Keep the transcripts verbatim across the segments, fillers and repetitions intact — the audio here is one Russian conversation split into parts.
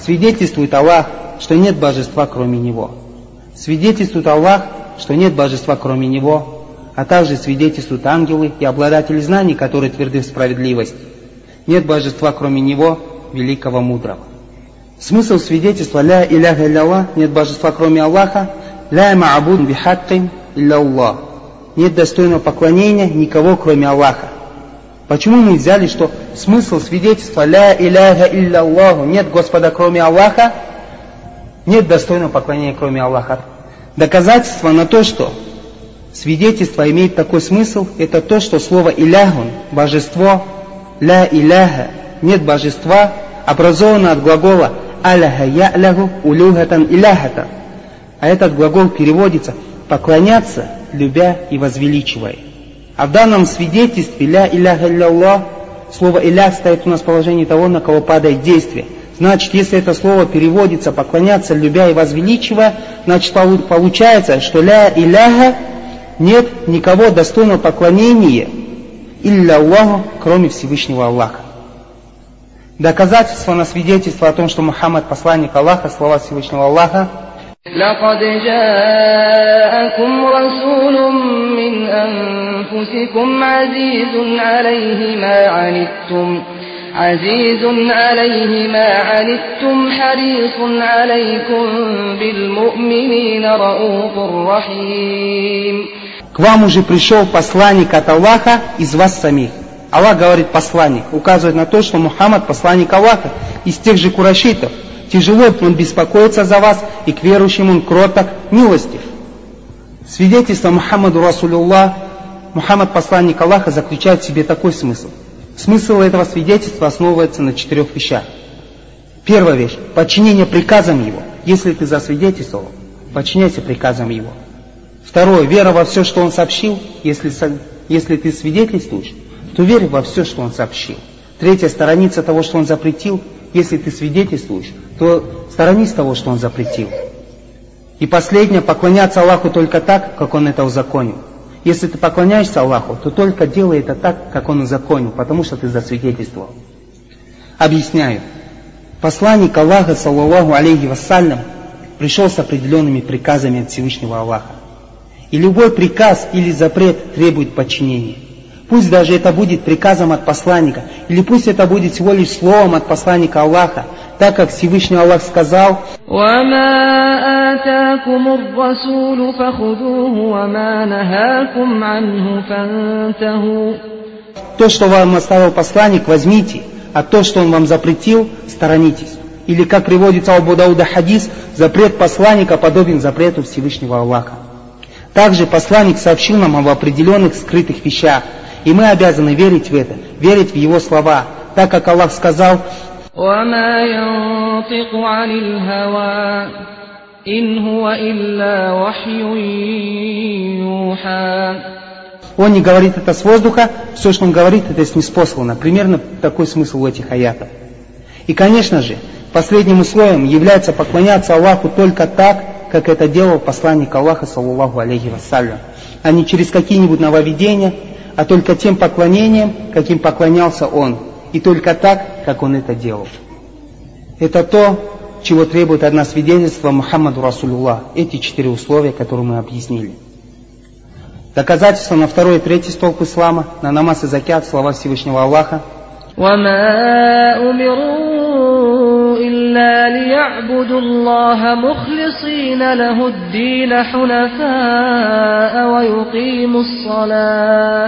свидетельствует Аллах, что нет божества кроме Него. Свидетельствует Аллах, что нет божества кроме Него, а также свидетельствуют ангелы и обладатели знаний, которые тверды в справедливости. Нет божества кроме Него, великого мудрого. Смысл свидетельства «Ля иляха илля нет божества кроме Аллаха, ля ма'абуд бихаккин илля Аллах». Нет достойного поклонения никого кроме Аллаха. Почему мы взяли, что смысл свидетельства «Ля иляха илля Аллаху» нет Господа кроме Аллаха, нет достойного поклонения кроме Аллаха? Доказательство на то, что свидетельство имеет такой смысл, это то, что слово «иляхун» – божество, «ля иляха» – нет божества, образовано от глагола «аляха я'лаху улюхатан иляхатан». А этот глагол переводится «поклоняться, любя и возвеличивая». А в данном свидетельстве «ля иляха илля слово «илях» стоит у нас в положении того, на кого падает действие. Значит, если это слово переводится «поклоняться, любя и возвеличивая», значит получается, что «ля иляха» нет никого достойного поклонения илля Аллаху, кроме Всевышнего Аллаха. Доказательство на свидетельство о том, что Мухаммад посланник Аллаха, слова Всевышнего Аллаха: لقد جاءكم رسول من أنفسكم عزيز عليه ما عنتم عزيز عليه ما عنتم حريص عليكم بالمؤمنين رؤوف رحيم. К вам уже пришел посланник от Аллаха из вас самих. Аллах говорит посланник, указывает на то, что Мухаммад посланник Аллаха из тех же курайшитов. Тяжело он беспокоится за вас, и к верующим он кроток, милостив. Свидетельство Мухаммаду Расулюллах, Мухаммад посланник Аллаха, заключает в себе такой смысл. Смысл этого свидетельства основывается на четырех вещах. Первая вещь – подчинение приказам его. Если ты засвидетельствовал, подчиняйся приказам его. Второе – вера во все, что он сообщил. Если, если ты свидетельствуешь, то верь во все, что он сообщил. Третье – сторониться того, что он запретил. Если ты свидетельствуешь, то сторонись того, что он запретил. И последнее – поклоняться Аллаху только так, как он это узаконил. Если ты поклоняешься Аллаху, то только делай это так, как он узаконил, потому что ты засвидетельствовал. Объясняю. Посланник Аллаха, саллаллаху алейхи вассалям, пришел с определенными приказами от Всевышнего Аллаха. И любой приказ или запрет требует подчинения. Пусть даже это будет приказом от посланника, или пусть это будет всего лишь словом от посланника Аллаха, так как Всевышний Аллах сказал: то, что вам оставил посланник, возьмите, а то, что он вам запретил, сторонитесь. Или, как приводится у Абу Дауда хадис, запрет посланника подобен запрету Всевышнего Аллаха. Также посланник сообщил нам об определенных скрытых вещах, и мы обязаны верить в это, верить в его слова, так как Аллах сказал: он не говорит это с воздуха, все, что он говорит, это ниспослано. Примерно такой смысл у этих аятов. И, конечно же, последним условием является поклоняться Аллаху только так, как это делал посланник Аллаха, саллаллаху алейхи вассалям, а не через какие-нибудь нововведения, а только тем поклонением, каким поклонялся он, и только так, как он это делал. Это то, чего требует от нас свидетельство Мухаммаду Расулюллах, эти четыре условия, которые мы объяснили. Доказательство на второй и третий столб ислама, на намаз и закят, слова Всевышнего Аллаха: إلا ليعبدوا الله مخلصين له الدين حنفاء ويقيموا الصلاة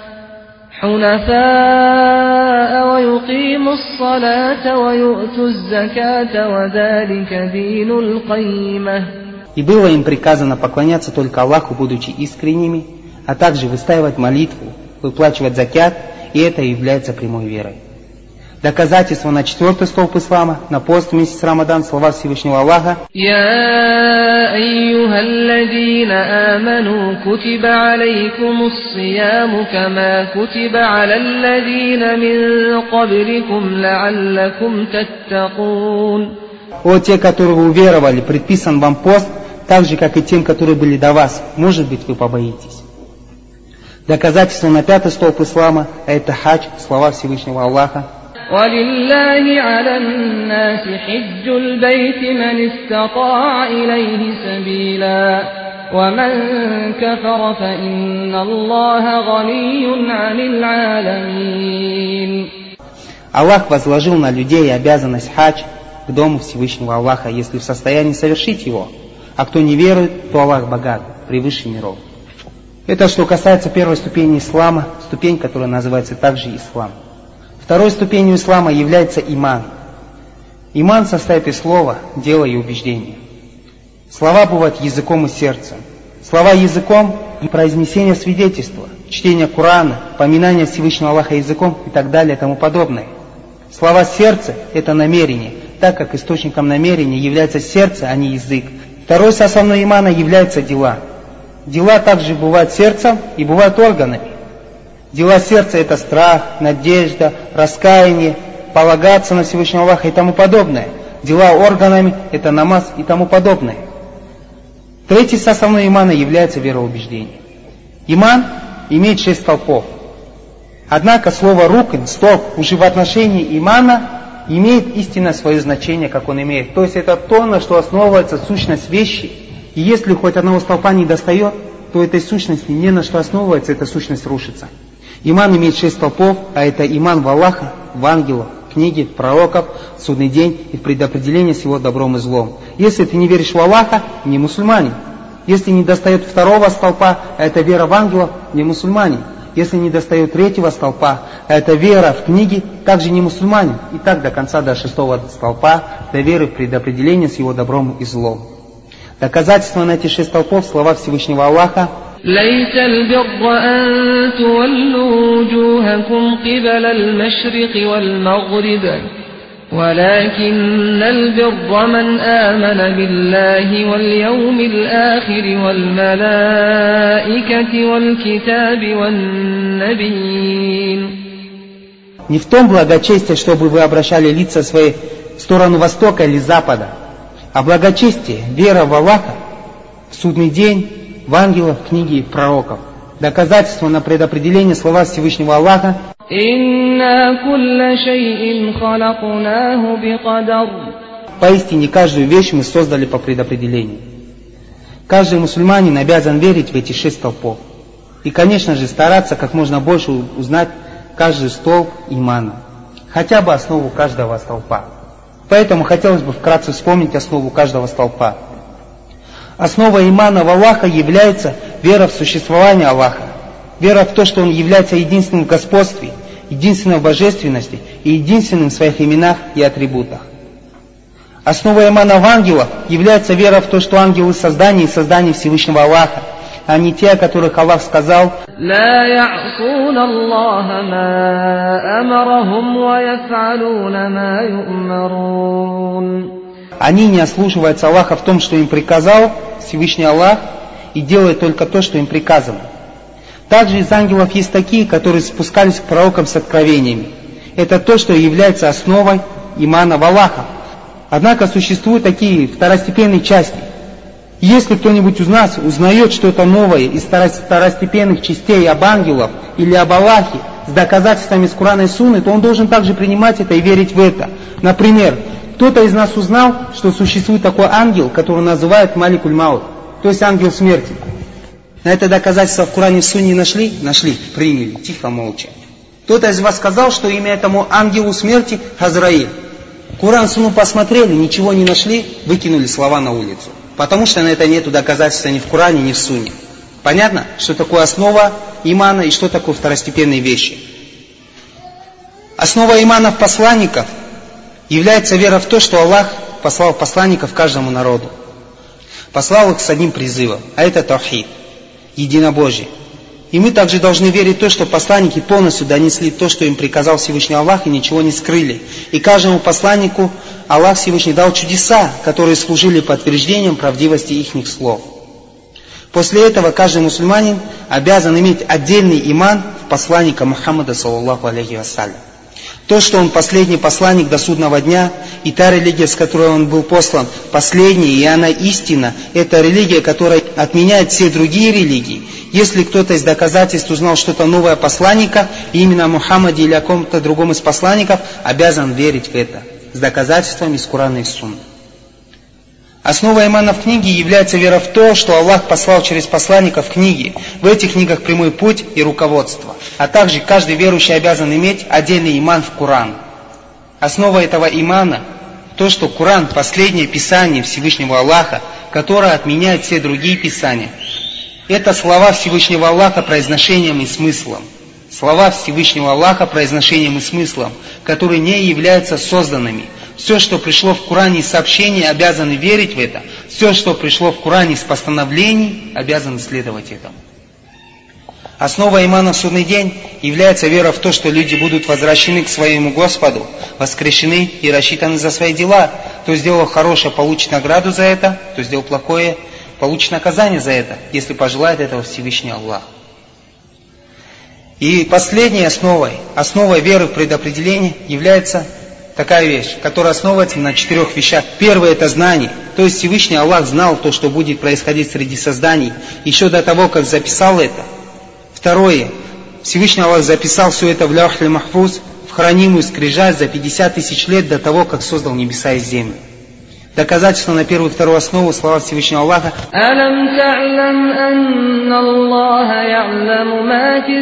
حنفاء ويقيموا الصلاة ويؤتوا الزكاة وذلك دين القيمة. И было им приказано поклоняться только Аллаху, будучи искренними, а также выстаивать молитву, выплачивать закят, и это является прямой верой. Доказательство на четвертый столб ислама, на пост в месяц Рамадан, слова Всевышнего Аллаха: «Я айюхалладзина аману кутиба алейкумус сияму кама кутиба алалладзина мин кабликум лааллакум таттакун». О те, которые уверовали, предписан вам пост, так же, как и тем, которые были до вас. Может быть, вы побоитесь. Доказательство на пятый столб ислама, это хадж, слова Всевышнего Аллаха: وَلِلَّهِ عَلَى النَّاسِ حِجُّ الْبَيْتِ مَنِ اسْتَطَاعَ إِلَيْهِ سَبِيلًا وَمَنْ كَفَرَ فَإِنَّ اللَّهَ غَنِيٌّ عَنِ الْعَالَمِينَ. Аллах возложил на людей обязанность хадж к дому Всевышнего Аллаха, если в состоянии совершить его. А кто не верует, то Аллах богат, превыше миров. Это что касается первой ступени ислама, ступень, которая называется также ислам. Второй ступенью ислама является иман. Иман состоит из слова, дела и убеждения. Слова бывают языком и сердцем. Слова языком – произнесение свидетельства, чтение Корана, поминание Всевышнего Аллаха языком и так далее и тому подобное. Слова сердца – это намерение, так как источником намерения является сердце, а не язык. Второй составной имана является дела. Дела также бывают сердцем и бывают органами. Дела сердца – это страх, надежда, раскаяние, полагаться на Всевышнего Аллаха и тому подобное. Дела органами – это намаз и тому подобное. Третий составной имана является вероубеждение. Иман имеет шесть столпов. Однако слово «рукн», столб, уже в отношении имана имеет истинно свое значение, как он имеет. То есть это то, на что основывается сущность вещи. И если хоть одного столпа не достает, то этой сущности не на что основывается, эта сущность рушится. Иман имеет шесть столпов, а это иман в Аллаха, в ангелов, в книги, в пророков, в судный день и в предопределение с его добром и злом. Если ты не веришь в Аллаха, не мусульманин. Если не достает второго столпа, а это вера в ангелов, не мусульманин. Если не достает третьего столпа, а это вера в книги, также не мусульманин. И так до конца, до шестого столпа, до веры в предопределение с его добром и злом. Доказательство на эти шесть столпов слова Всевышнего Аллаха: ليس البر أن تولوا وجوهكم قبل المشرق والمغرب ولكن البر من آمن بالله واليوم الآخر والملائكة والكتاب والنبيين. Не в том благочестие, чтобы вы обращали лица свои в сторону востока или запада, а благочестие, вера в Аллаха, в судный день, в ангелов, книги и пророков. Доказательство на предопределение слова Всевышнего Аллаха: поистине каждую вещь мы создали по предопределению. Каждый мусульманин обязан верить в эти шесть столпов. И, конечно же, стараться как можно больше узнать каждый столб имана. Хотя бы основу каждого столпа. Поэтому хотелось бы вкратце вспомнить основу каждого столпа. Основа имана в Аллаха является вера в существование Аллаха, вера в то, что Он является единственным в господстве, единственным в божественности и единственным в своих именах и атрибутах. Основа имана в ангелах является вера в то, что ангелы создания и создания Всевышнего Аллаха, а не те, о которых Аллах сказал: لا يعصون الله ما أمرهم ويفعلون ما يؤمرون. Они не ослушиваются Аллаха в том, что им приказал Всевышний Аллах, и делают только то, что им приказано. Также из ангелов есть такие, которые спускались к пророкам с откровениями. Это то, что является основой имана в Аллаха. Однако существуют такие второстепенные части. Если кто-нибудь из нас узнает что-то новое из второстепенных частей об ангелах или об Аллахе с доказательствами из Корана и Сунны, то он должен также принимать это и верить в это. Например, кто-то из нас узнал, что существует такой ангел, который называют Маликуль Маут, то есть ангел смерти. На это доказательство в Коране и в Сунне нашли? Нашли, приняли, тихо, молча. Кто-то из вас сказал, что имя этому ангелу смерти Хазраиль. Коран и Сунну посмотрели, ничего не нашли, выкинули слова на улицу. Потому что на это нету доказательства ни в Коране, ни в Сунне. Понятно, что такое основа имана и что такое второстепенные вещи? Основа имана в посланников является вера в то, что Аллах послал посланников каждому народу. Послал их с одним призывом, а это таухид, единобожие. И мы также должны верить в то, что посланники полностью донесли то, что им приказал Всевышний Аллах, и ничего не скрыли. И каждому посланнику Аллах Всевышний дал чудеса, которые служили подтверждением правдивости ихних слов. После этого каждый мусульманин обязан иметь отдельный иман в посланника Мухаммада саллаллаху алейхи вассалям. То, что он последний посланник до судного дня, и та религия, с которой он был послан, последняя, и она истина, это религия, которая отменяет все другие религии. Если кто-то из доказательств узнал что-то новое о посланника, именно о Мухаммаде или о ком-то другом из посланников, обязан верить в это, с доказательствами из Корана и Сунны. Основой имана в книге является вера в то, что Аллах послал через посланников книги. В этих книгах прямой путь и руководство. А также каждый верующий обязан иметь отдельный иман в Коран. Основа этого имана – то, что Коран – последнее писание Всевышнего Аллаха, которое отменяет все другие писания. Это слова Всевышнего Аллаха произношением и смыслом. Слова Всевышнего Аллаха произношением и смыслом, которые не являются созданными. Все, что пришло в Коране из сообщений, обязаны верить в это. Все, что пришло в Коране из постановлений, обязаны следовать этому. Основа имана в судный день является вера в то, что люди будут возвращены к своему Господу, воскрешены и рассчитаны за свои дела. Кто сделал хорошее, получит награду за это, кто сделал плохое, получит наказание за это, если пожелает этого Всевышний Аллах. И последней основой, основой веры в предопределение является такая вещь, которая основывается на четырех вещах. Первое – это знание. То есть Всевышний Аллах знал то, что будет происходить среди созданий, еще до того, как записал это. Второе – Всевышний Аллах записал все это в Лаухь аль-Махфуз, в хранимую скрижаль за пятьдесят тысяч лет до того, как создал небеса и землю. Доказательство на первую и вторую основу слова Всевышнего Аллаха. أَلَمْ تَعْلَمْ أَنَّ اللَّهَ يَعْلَمُ مَا فِي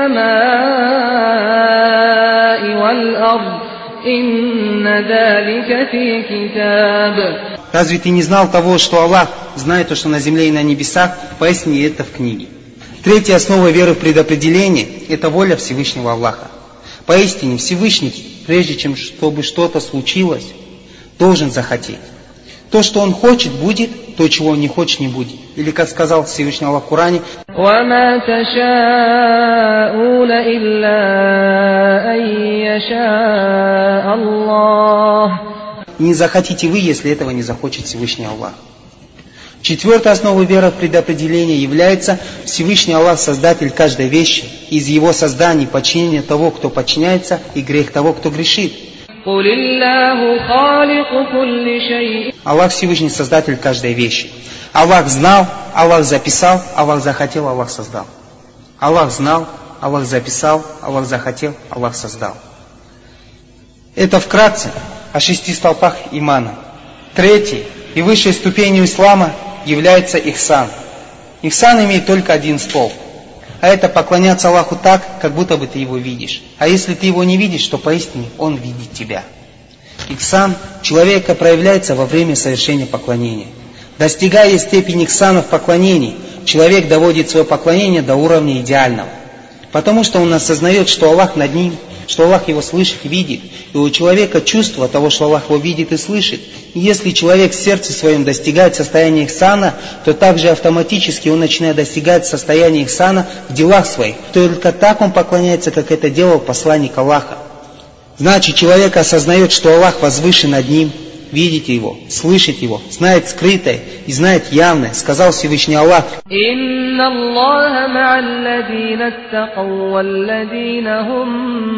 السَّمَاءِ وَالْأَرْضِ إِنَّ ذَلِكَ فِي كِتَابٍ. Разве ты не знал того, что Аллах знает то, что на земле и на небесах? Поясни это в книге. Третья основа веры в предопределение – это воля Всевышнего Аллаха. Поистине Всевышний, прежде чем чтобы что-то случилось, должен захотеть. То, что Он хочет, будет, то, чего Он не хочет, не будет. Или, как сказал Всевышний Аллах в Коране, وَمَا تَشَاءُونَ إِلَّا أَن يَشَاءَ اللَّهُ. Не захотите вы, если этого не захочет Всевышний Аллах. Четвертая основа веры в предопределение является Всевышний Аллах, создатель каждой вещи. Из Его создания подчинение того, кто подчиняется, и грех того, кто грешит. Аллах Всевышний создатель каждой вещи. Аллах знал, Аллах записал, Аллах захотел, Аллах создал. Аллах знал, Аллах записал, Аллах захотел, Аллах создал. Это вкратце о шести столпах имана. Третьей и высшей ступенью ислама является ихсан. Ихсан имеет только один столб. А это поклоняться Аллаху так, как будто бы ты Его видишь. А если ты Его не видишь, то поистине Он видит тебя. Ихсан человека проявляется во время совершения поклонения. Достигая степени ихсана в поклонении, человек доводит свое поклонение до уровня идеального. Потому что он осознает, что Аллах над ним, что Аллах его слышит и видит. И у человека чувство того, что Аллах его видит и слышит. И если человек в сердце своем достигает состояния ихсана, то также автоматически он начинает достигать состояния ихсана в делах своих. Только так он поклоняется, как это делал посланник Аллаха. Значит, человек осознает, что Аллах возвышен над ним, видит Его, слышит Его, знает скрытое и знает явное. Сказал Всевышний Аллах: «Инна Аллаха ма'алладина аттакау валладина хум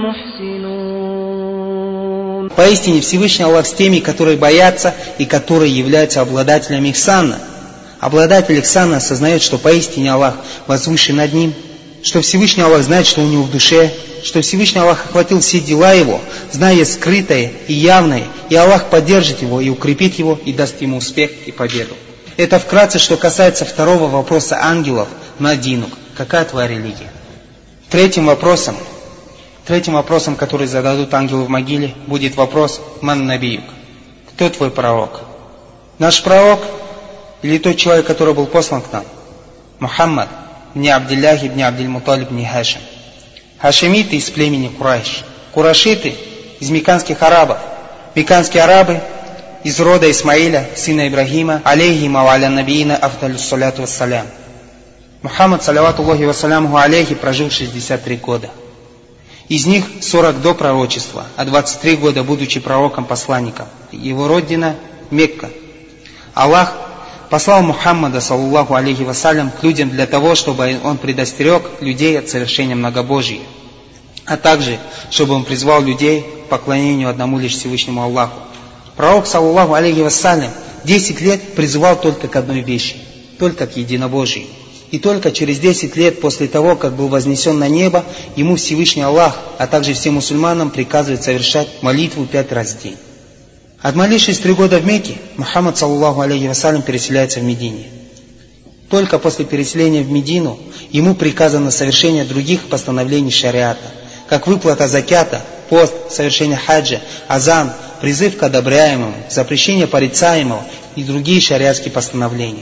мухсинун». Поистине Всевышний Аллах с теми, которые боятся и которые являются обладателями ихсана. Обладатель ихсана осознает, что поистине Аллах возвышен над ним, что Всевышний Аллах знает, что у него в душе, что Всевышний Аллах охватил все дела его, зная скрытое и явное, и Аллах поддержит его и укрепит его, и даст ему успех и победу. Это вкратце, что касается второго вопроса ангелов на Динук. Какая твоя религия? Третьим вопросом, третьим вопросом, который зададут ангелы в могиле, будет вопрос «Ман набиюк?» Кто твой пророк? Наш пророк или тот человек, который был послан к нам? Мухаммад, бни Абдилляхи, бни Абдиль-Муталиб, бни Хашим. Хашимиты из племени Курайш. Курашиты из мекканских арабов. Мекканские арабы из рода Исмаиля, сына Ибрагима, алейхи ва аля набиина афдалю саляту вассалям. Мухаммад, салаватуллахи вассалямуху алейхи, прожил шестьдесят три года. Из них сорок до пророчества, а двадцать три года будучи пророком-посланником. Его родина Мекка. Аллах послал Мухаммада, саллаллаху алейхи вассалям, к людям для того, чтобы он предостерег людей от совершения многобожия, а также, чтобы он призвал людей к поклонению одному лишь Всевышнему Аллаху. Пророк, саллаллаху алейхи вассалям, десять лет призывал только к одной вещи, только к единобожию. И только через десять лет после того, как был вознесен на небо, ему Всевышний Аллах, а также всем мусульманам приказывает совершать молитву пять раз в день. Отмолившись три года в Мекке, Мухаммад, саллаллаху алейхи вассалям, переселяется в Медине. Только после переселения в Медину ему приказано совершение других постановлений шариата, как выплата закята, пост, совершение хаджа, азан, призыв к одобряемому, запрещение порицаемого и другие шариатские постановления.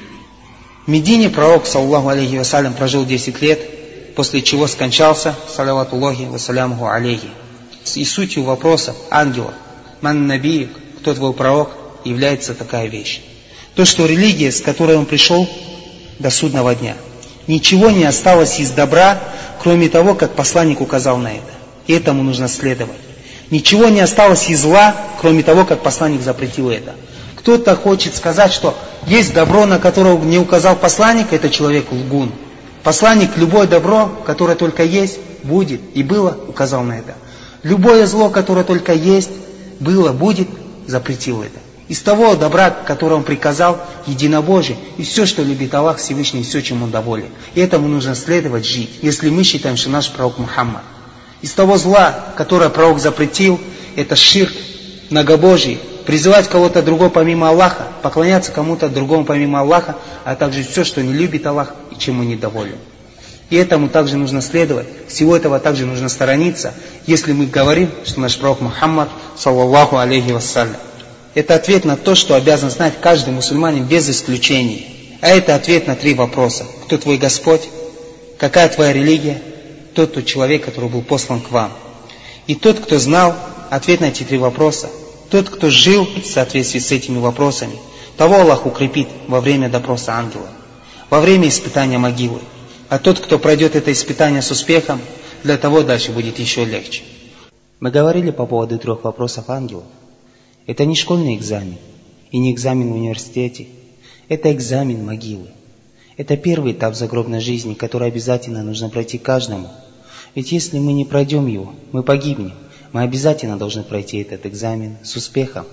В Медине пророк, саллаллаху алейхи вассалям, прожил десять лет, после чего скончался, салаватуллахи вассалямуху алейхи. И сутью вопроса ангелов, ман набиюк, кто твой пророк, является такая вещь. То, что религия, с которой он пришел до судного дня, ничего не осталось из добра, кроме того, как посланник указал на это. И этому нужно следовать. Ничего не осталось из зла, кроме того, как посланник запретил это. Кто-то хочет сказать, что есть добро, на которое не указал посланник, это человек лгун. Посланник любое добро, которое только есть, будет и было, указал на это. Любое зло, которое только есть, было, будет, запретил это. Из того добра, которое он приказал, единобожие, и все, что любит Аллах Всевышний, и все, чем он доволен. И этому нужно следовать, жить, если мы считаем, что наш пророк Мухаммад. Из того зла, которое пророк запретил, это ширк, многобожие, призывать кого-то другого помимо Аллаха, поклоняться кому-то другому помимо Аллаха, а также все, что не любит Аллах и чему недоволен. И этому также нужно следовать, всего этого также нужно сторониться, если мы говорим, что наш пророк Мухаммад, саллаллаху алейхи вассалям. Это ответ на то, что обязан знать каждый мусульманин без исключения. А это ответ на три вопроса. Кто твой Господь? Какая твоя религия? Кто тот человек, который был послан к вам? И тот, кто знал ответ на эти три вопроса, тот, кто жил в соответствии с этими вопросами, того Аллах укрепит во время допроса ангела, во время испытания могилы. А тот, кто пройдет это испытание с успехом, для того дальше будет еще легче. Мы говорили по поводу трех вопросов ангелов. Это не школьный экзамен и не экзамен в университете. Это экзамен могилы. Это первый этап загробной жизни, который обязательно нужно пройти каждому. Ведь если мы не пройдем его, мы погибнем. Мы обязательно должны пройти этот экзамен с успехом.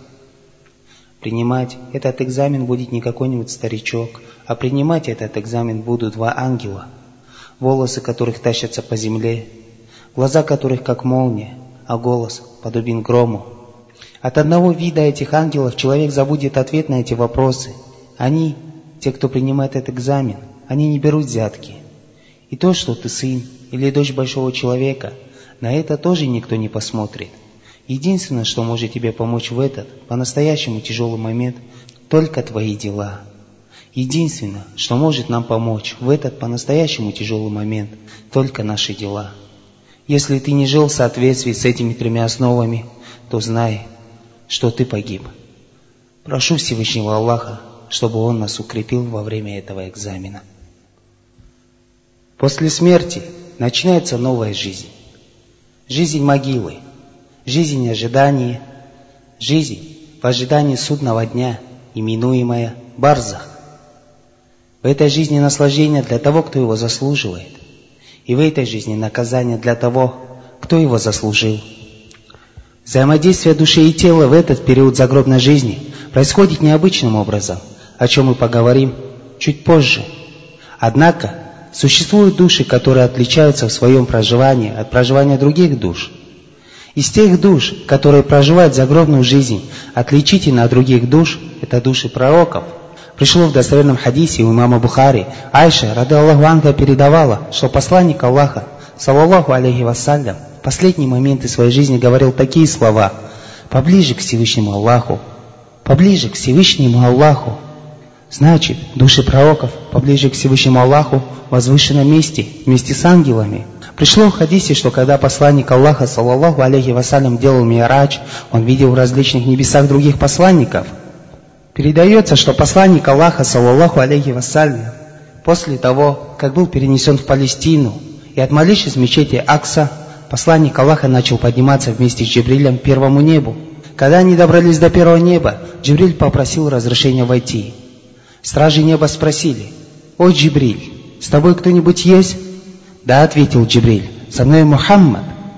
Принимать этот экзамен будет не какой-нибудь старичок, а принимать этот экзамен будут два ангела, волосы которых тащатся по земле, глаза которых как молния, а голос подобен грому. От одного вида этих ангелов человек забудет ответ на эти вопросы. Они, те, кто принимает этот экзамен, они не берут взятки. И то, что ты сын или дочь большого человека, на это тоже никто не посмотрит. Единственное, что может тебе помочь в этот по-настоящему тяжелый момент, только твои дела. Единственное, что может нам помочь в этот по-настоящему тяжелый момент, только наши дела. Если ты не жил в соответствии с этими тремя основами, то знай, что ты погиб. Прошу Всевышнего Аллаха, чтобы Он нас укрепил во время этого экзамена. После смерти начинается новая жизнь. Жизнь могилы, жизнь ожидания, жизнь в ожидании судного дня, именуемая барзах. В этой жизни наслаждение для того, кто его заслуживает. И в этой жизни наказание для того, кто его заслужил. Взаимодействие души и тела в этот период загробной жизни происходит необычным образом, о чем мы поговорим чуть позже. Однако, существуют души, которые отличаются в своем проживании от проживания других душ. Из тех душ, которые проживают загробную жизнь, отличительно от других душ, это души пророков. Пришло в достоверном хадисе у имама Бухари, Айша, рады Аллаху анха, передавала, что посланник Аллаха, саллаллаху алейхи вассалям, в последние моменты своей жизни говорил такие слова: «Поближе к Всевышнему Аллаху, поближе к Всевышнему Аллаху». Значит, души пророков поближе к Всевышнему Аллаху в возвышенном месте, вместе с ангелами. Пришло в хадисе, что когда посланник Аллаха, саллаллаху алейхи вассалям, делал ми'радж, он видел в различных небесах других посланников. Передается, что посланник Аллаха, саллаллаху алейхи вассалям, после того, как был перенесен в Палестину и отмолившись в мечети Акса, посланник Аллаха начал подниматься вместе с Джибрилем к первому небу. Когда они добрались до первого неба, Джибриль попросил разрешения войти. Стражи неба спросили: «О, Джибриль, с тобой кто-нибудь есть?» «Да», — ответил Джибриль, — «со мной Мухаммад».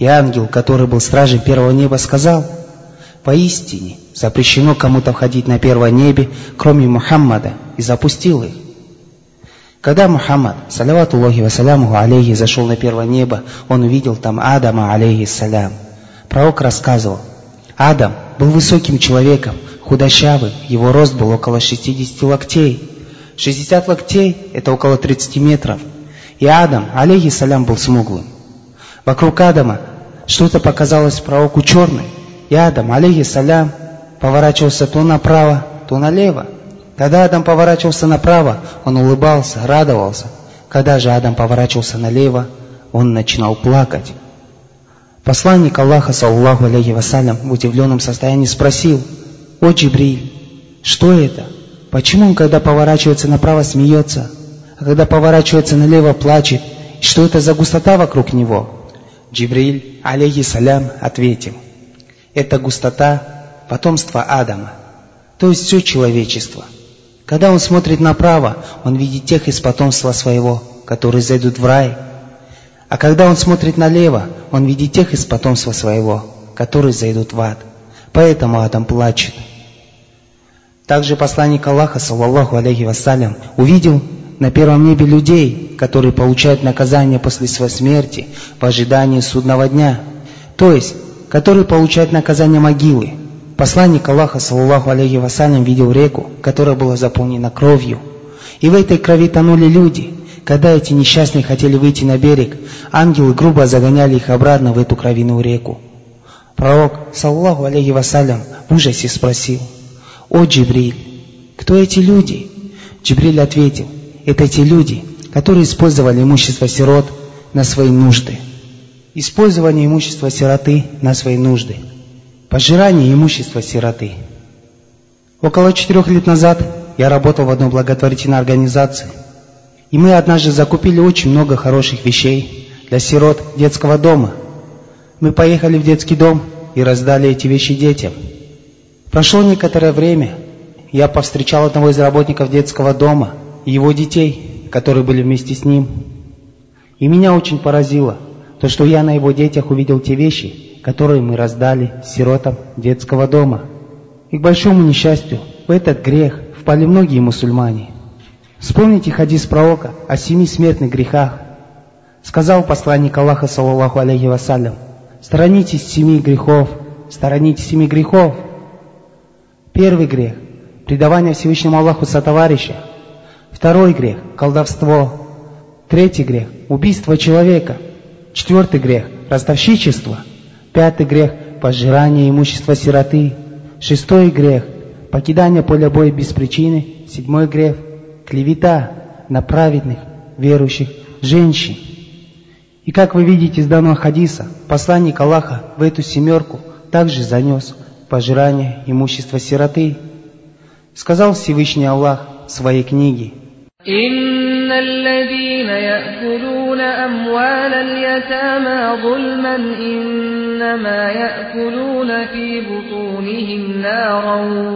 И ангел, который был стражей первого неба, сказал: «Поистине запрещено кому-то входить на первое небе, кроме Мухаммада», и запустил их. Когда Мухаммад, салаватуллахи вассалямуху алейхи, зашел на первое небо, он увидел там Адама, алейхиссалям. Пророк рассказывал: Адам был высоким человеком, худощавым, его рост был около шестидесяти локтей. шестьдесят локтей – это около тридцати метров. И Адам, алейхиссалям, был смуглым. Вокруг Адама что-то показалось пророку черным, и Адам, алейхиссалям, поворачивался то направо, то налево. Когда Адам поворачивался направо, он улыбался, радовался. Когда же Адам поворачивался налево, он начинал плакать. Посланник Аллаха, саллаллаху алейхи вассалям, в удивленном состоянии спросил: «О Джибриль, что это? Почему он, когда поворачивается направо, смеется, а когда поворачивается налево, плачет? И что это за густота вокруг него?» Джибриль, алейхиссалям, ответил: «Это густота потомства Адама, то есть все человечество. Когда он смотрит направо, он видит тех из потомства своего, которые зайдут в рай. А когда он смотрит налево, он видит тех из потомства своего, которые зайдут в ад. Поэтому Адам плачет». Также посланник Аллаха, саллаллаху алейхи вассалям, увидел на первом небе людей, которые получают наказание после своей смерти в ожидании судного дня, то есть, которые получают наказание могилы. Посланник Аллаха, саллаллаху алейхи вассалям, видел реку, которая была заполнена кровью. И в этой крови тонули люди. Когда эти несчастные хотели выйти на берег, ангелы грубо загоняли их обратно в эту кровяную реку. Пророк, саллаллаху алейхи вассалям, в ужасе спросил: «О Джибриль, кто эти люди?» Джибриль ответил: «Это те люди, которые использовали имущество сирот на свои нужды». Использование имущества сироты на свои нужды. Пожирание имущества сироты. Около четырех лет назад я работал в одной благотворительной организации. И мы однажды закупили очень много хороших вещей для сирот детского дома. Мы поехали в детский дом и раздали эти вещи детям. Прошло некоторое время, я повстречал одного из работников детского дома и его детей, которые были вместе с ним. И меня очень поразило то, что я на его детях увидел те вещи, которые мы раздали сиротам детского дома. И к большому несчастью, в этот грех впали многие мусульмане. Вспомните хадис пророка о семи смертных грехах. Сказал посланник Аллаха, саллаллаху алейхи вассалям: «Сторонитесь семи грехов, сторонитесь семи грехов». Первый грех – предавание Всевышнему Аллаху сотоварища. Второй грех – колдовство. Третий грех – убийство человека. Четвертый грех – ростовщичество. Пятый грех – пожирание имущества сироты. Шестой грех – покидание поля боя без причины. Седьмой грех – клевета на праведных, верующих женщин. И как вы видите из данного хадиса, посланник Аллаха в эту семерку также занес пожирание имущества сироты. Сказал Всевышний Аллах в своей книге: إن الذين يأكلون أموال اليتامى ظلما إنما يأكلون في بطونهم نارا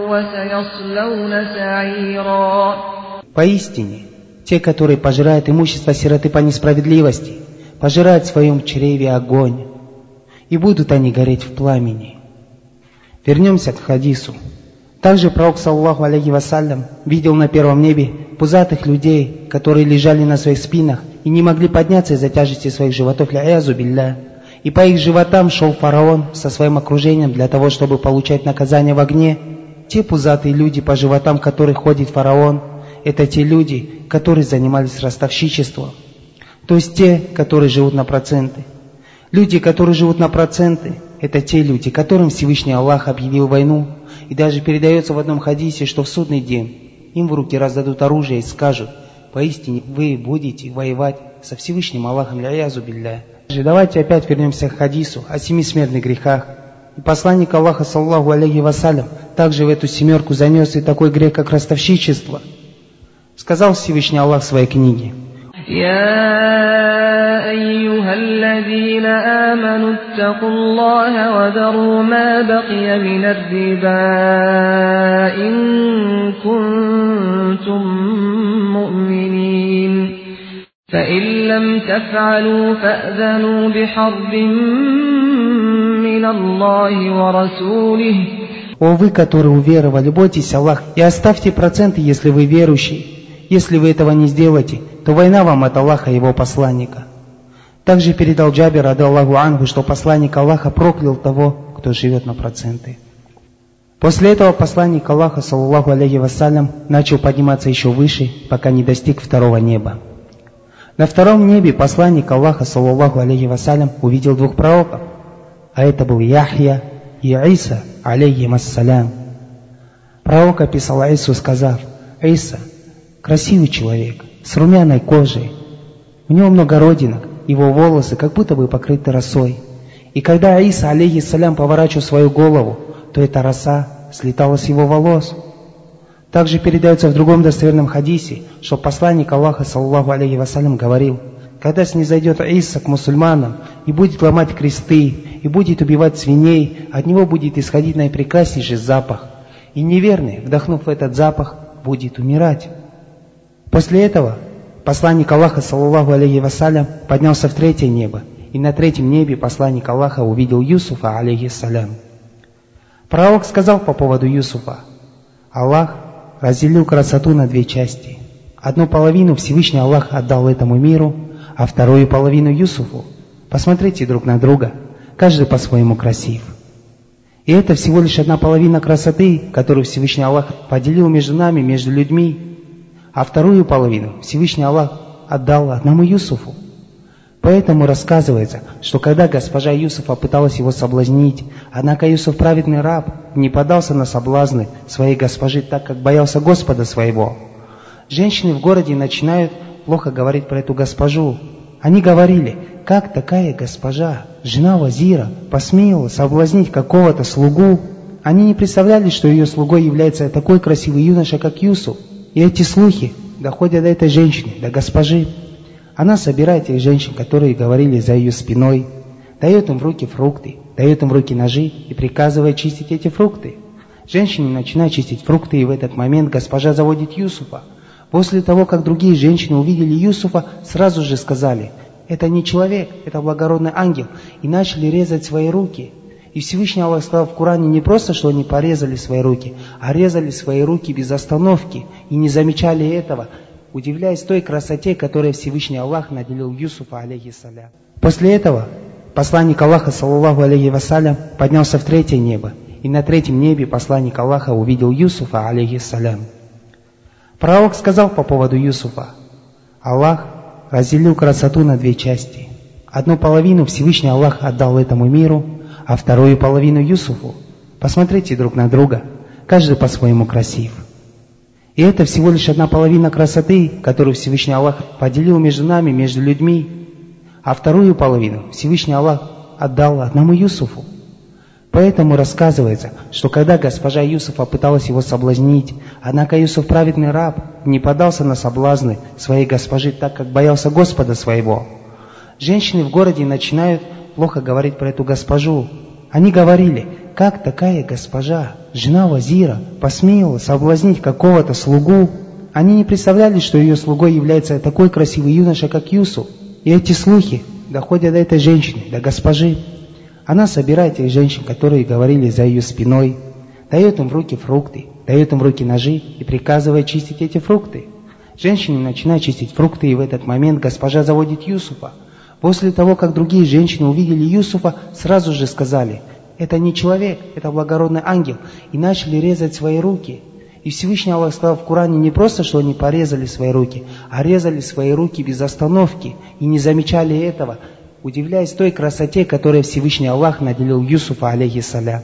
وسيصلون سعيرا. Поистине, те, которые пожирают имущество сироты по несправедливости, пожирают в своем чреве огонь, и будут они гореть в пламени. Вернемся к хадису. Также пророк, саллаллаху алейхи вассалям, видел на первом небе пузатых людей, которые лежали на своих спинах и не могли подняться из-за тяжести своих животов, ля-язу билля. И по их животам шел фараон со своим окружением для того, чтобы получать наказание в огне. Те пузатые люди, по животам которых ходит фараон, это те люди, которые занимались ростовщичеством. То есть те, которые живут на проценты. Люди, которые живут на проценты, это те люди, которым Всевышний Аллах объявил войну. И даже передается в одном хадисе, что в судный день им в руки раздадут оружие и скажут: поистине вы будете воевать со Всевышним Аллахом, ля-язу билля. Давайте опять вернемся к хадису о семи смертных грехах. И посланник Аллаха, саллаллаху алейхи вассалям, также в эту семерку занес и такой грех, как ростовщичество. Сказал Всевышний Аллах в своей книге: يا أيها الذين آمنوا اتقوا الله وذروا ما بقي من الربا إن كنتم مؤمنين فإن لم تفعلوا فأذنوا بحرب الله ورسوله. О вы, которые уверовали, бойтесь Аллаха и оставьте проценты, если вы верующие. Если вы этого не сделаете, то война вам от Аллаха и Его посланника. Также передал Джабир, рады Аллаху анху, что посланник Аллаха проклял того, кто живет на проценты. После этого посланник Аллаха, саллаллаху алейхи вассалям, начал подниматься еще выше, пока не достиг второго неба. На втором небе посланник Аллаха, саллаллаху алейхи вассалям, увидел двух пророков, а это был Яхья и Иса, алейхим ассалям. Пророк описал Ису, сказав: Иса – красивый человек, с румяной кожей, у него много родинок, его волосы как будто бы покрыты росой. И когда Иса, алейхиссалям, поворачивал свою голову, то эта роса слетала с его волос. Также передается в другом достоверном хадисе, что посланник Аллаха, саллаллаху алейхи вассалям, говорил: когда снизойдет Иса к мусульманам и будет ломать кресты, и будет убивать свиней, от него будет исходить наипрекраснейший запах, и неверный, вдохнув этот запах, будет умирать. После этого посланник Аллаха, саллаллаху алейхи вассалям, поднялся в третье небо, и на третьем небе посланник Аллаха увидел Юсуфа, алейхиссалям. Пророк сказал по поводу Юсуфа: Аллах разделил красоту на две части. Одну половину Всевышний Аллах отдал этому миру, а вторую половину Юсуфу. Посмотрите друг на друга, каждый по-своему красив. И это всего лишь одна половина красоты, которую Всевышний Аллах поделил между нами, между людьми, а вторую половину Всевышний Аллах отдал одному Юсуфу. Поэтому рассказывается, что когда госпожа Юсуфа пыталась его соблазнить, однако Юсуф, праведный раб, не поддался на соблазны своей госпожи, так как боялся Господа своего. Женщины в городе начинают плохо говорить про эту госпожу. Они говорили: как такая госпожа, жена вазира, посмела соблазнить какого-то слугу? Они не представляли, что ее слугой является такой красивый юноша, как Юсуф. И эти слухи доходят до этой женщины, до госпожи. Она собирает этих женщин, которые говорили за ее спиной, дает им в руки фрукты, дает им в руки ножи и приказывает чистить эти фрукты. Женщины начинают чистить фрукты, и в этот момент госпожа заводит Юсуфа. После того, как другие женщины увидели Юсуфа, сразу же сказали: это не человек, это благородный ангел, и начали резать свои руки. И Всевышний Аллах сказал в Коране не просто, что они порезали свои руки, а резали свои руки без остановки и не замечали этого, удивляясь той красоте, которой Всевышний Аллах наделил Юсуфа, алейхиссалям. После этого посланник Аллаха, саллаллаху алейхи вассалям, поднялся в третье небо, и на третьем небе посланник Аллаха увидел Юсуфа, алейхиссалям. Пророк сказал по поводу Юсуфа: Аллах разделил красоту на две части. Одну половину Всевышний Аллах отдал этому миру, а вторую половину Юсуфу. Посмотрите друг на друга, каждый по-своему красив. И это всего лишь одна половина красоты, которую Всевышний Аллах поделил между нами, между людьми, а вторую половину Всевышний Аллах отдал одному Юсуфу. Поэтому рассказывается, что когда госпожа Юсуфа пыталась его соблазнить, однако Юсуф, праведный раб, не поддался на соблазны своей госпожи, так как боялся Господа своего. Женщины в городе начинают плохо говорить про эту госпожу. Они говорили: как такая госпожа, жена вазира, посмела соблазнить какого-то слугу? Они не представляли, что ее слугой является такой красивый юноша, как Юсуф. И эти слухи доходят до этой женщины, до госпожи. Она собирает этих женщин, которые говорили за ее спиной, дает им в руки фрукты, дает им в руки ножи и приказывает чистить эти фрукты. Женщины начинают чистить фрукты, и в этот момент госпожа заводит Юсуфа. После того, как другие женщины увидели Юсуфа, сразу же сказали: это не человек, это благородный ангел, и начали резать свои руки. И Всевышний Аллах сказал в Коране не просто, что они порезали свои руки, а резали свои руки без остановки и не замечали этого, удивляясь той красоте, которой Всевышний Аллах наделил Юсуфа, алейхиссалям.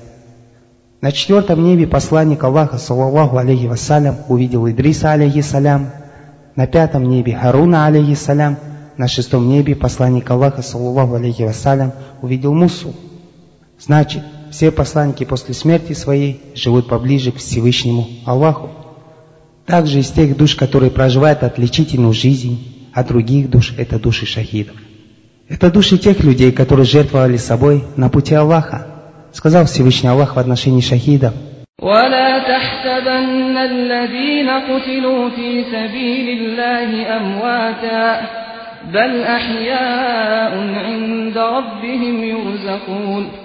На четвертом небе посланник Аллаха, саллаллаху алейхи вассалям, увидел Идриса, алейхиссалям. На пятом небе Харуна, алейхиссалям. На шестом небе посланник Аллаха, саллаллаху алейхи вассалям, увидел Мусу. Значит, все посланники после смерти своей живут поближе к Всевышнему Аллаху. Также из тех душ, которые проживают отличительную жизнь, а других душ — это души шахидов. Это души тех людей, которые жертвовали собой на пути Аллаха. Сказал Всевышний Аллах в отношении шахидов: ولا تحسبن الذين قتلوا في سبيل الله أمواتا بل أحياء عند ربهم يرزقون.